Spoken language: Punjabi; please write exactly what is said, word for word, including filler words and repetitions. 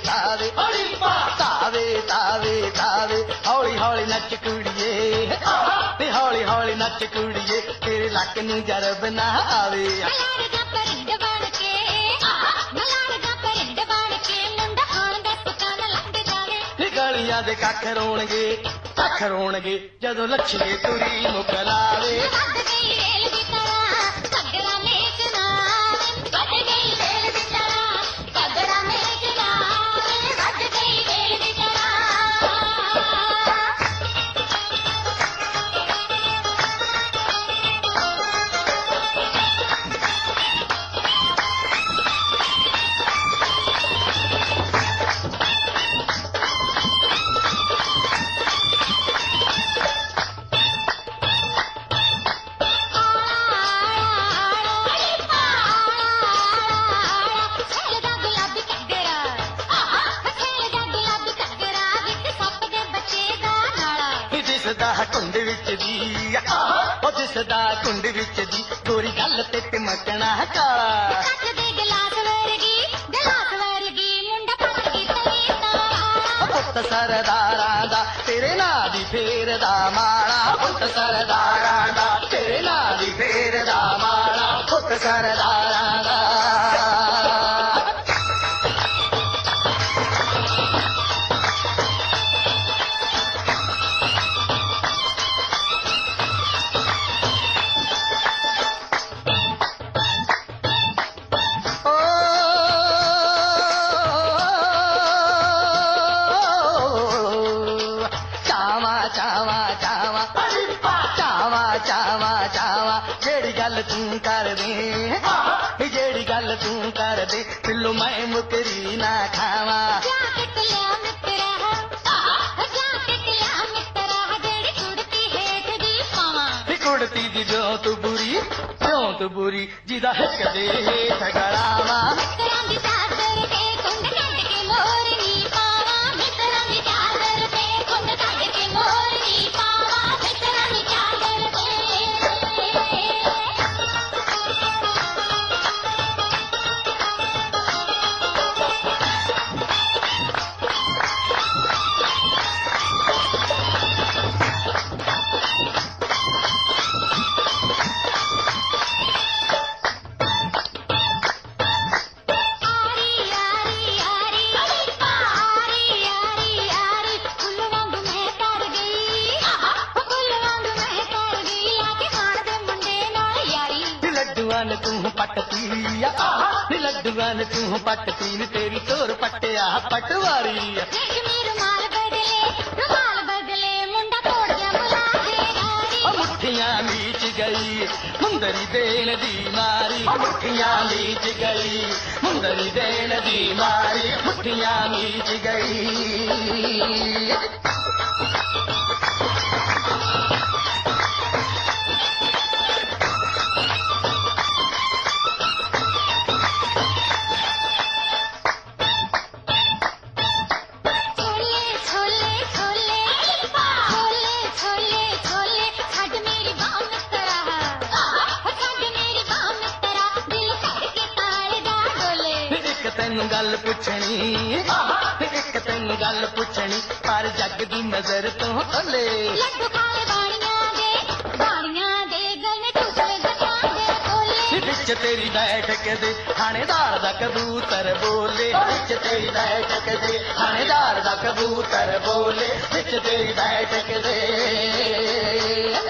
ਤਾਵੇ ਤਾਵੇ ਤਾਵੇ ਤਾਵੇ ਹੌਲੀ ਹੌਲੀ ਨੱਚ ਕੁੜੀਏ ਤੇ ਹੌਲੀ ਹੌਲੀ ਨੱਚ ਕੁੜੀਏ ਤੇਰੇ ਲੱਕ ਨੂੰ ਜਰਬ ਨਾ ਆਵੇ ਗਲੀਆਂ ਦੇ ਕੱਖ ਰੋਣਗੇ ਕੱਖ ਰੋਣਗੇ ਜਦੋਂ ਲੱਛੀਏ ਤੁਰੀ ਮੁਕਲਾਵੇ ਦਿਸਦਾ ਕੁੰਡ ਵਿੱਚ ਦੀ ਉਹ ਦਿਸਦਾ ਕੁੰਡ ਵਿੱਚ ਦੀ ਗੋਰੀ ਗੱਲ ਤੇ ਟਮਕਣਾ ਕਾਲਾ ਪੁੱਤ ਸਰਦਾਰਾਂ ਦਾ ਤੇਰੇ ਨਾਂ ਦੀ ਫੇਰਦਾ ਮਾਲਾ ਪੁੱਤ ਸਰਦਾਰਾਂ ਦਾ ਤੇਰੇ ਨਾਂ ਦੀ ਫੇਰਦਾ ਮਾਲਾ ਪੁੱਤ ਸਰਦਾਰਾਂ ਦਾ ਚਾਵਾ ਚਾਵਾ ਜਿਹੜੀ ਗੱਲ ਤੂੰ ਕਰਦੇ ਜਿਹੜੀ ਗੱਲ ਤੂੰ ਕਰਦੇ ਪਿੱਲੂ ਮੈਂ ਮੁਕਰੀ ਨਾ ਖਾਵਾਂ ਕੁੜਤੀ ਦੀ ਜੋ ਤੂੰ ਬੁਰੀ ਕਿਉਂ ਤੂੰ ਬੁਰੀ ਜਿਹਦਾ ਹਿੱਕ ਦੇ ਹੇਠ ਗਲਾਵਾਂ ਲੱਡੂਆਂ ਤੂੰ ਪੱਟਤੀ ਨੀ ਲੱਡੂਆਂ ਤੂੰ ਪੱਟਤੀ ਨੀ ਤੇਰੀ ਤੋਰ ਪੱਟਿਆ ਪਟਵਾਰੀ ਮੁੱਠੀਆਂ ਮੀਚ ਗਈ ਮੁੰਦਰੀ ਦੇਣ ਦੀ ਮਾਰੀ ਮੁੱਠੀਆਂ ਮੀਚ ਗਈ ਮੁੰਦਰੀ ਦੇਣ ਦੀ ਮਾਰੀ ਮੁੱਠੀਆਂ ਮੀਚ ਗਈ ਤੈਨੂੰ ਗੱਲ ਪੁੱਛਣੀ ਇੱਕ ਤੈਨੂੰ ਗੱਲ ਪੁੱਛਣੀ ਪਰ ਜੱਗ ਦੀ ਨਜ਼ਰ ਤੋਂ ਥੱਲੇ ਲੱਡੂ ਖਾਲੇ ਬਾਣੀਆਂ ਦੇ ਬਾਣੀਆਂ ਦੇ ਗਲੇ ਟੁੱਟੇ ਜੱਟਾਂ ਦੇ ਕੋਲੇ ਵਿੱਚ ਤੇਰੀ ਬੈਠਕ ਦੇ ਥਾਣੇਦਾਰ ਦਾ ਕਬੂਤਰ ਬੋਲੇ ਵਿੱਚ ਤੇਰੀ ਬੈਠਕ ਦੇ ਥਾਣੇਦਾਰ ਦਾ ਕਬੂਤਰ ਬੋਲੇ ਵਿੱਚ ਤੇਰੀ ਬੈਠਕ ਦੇ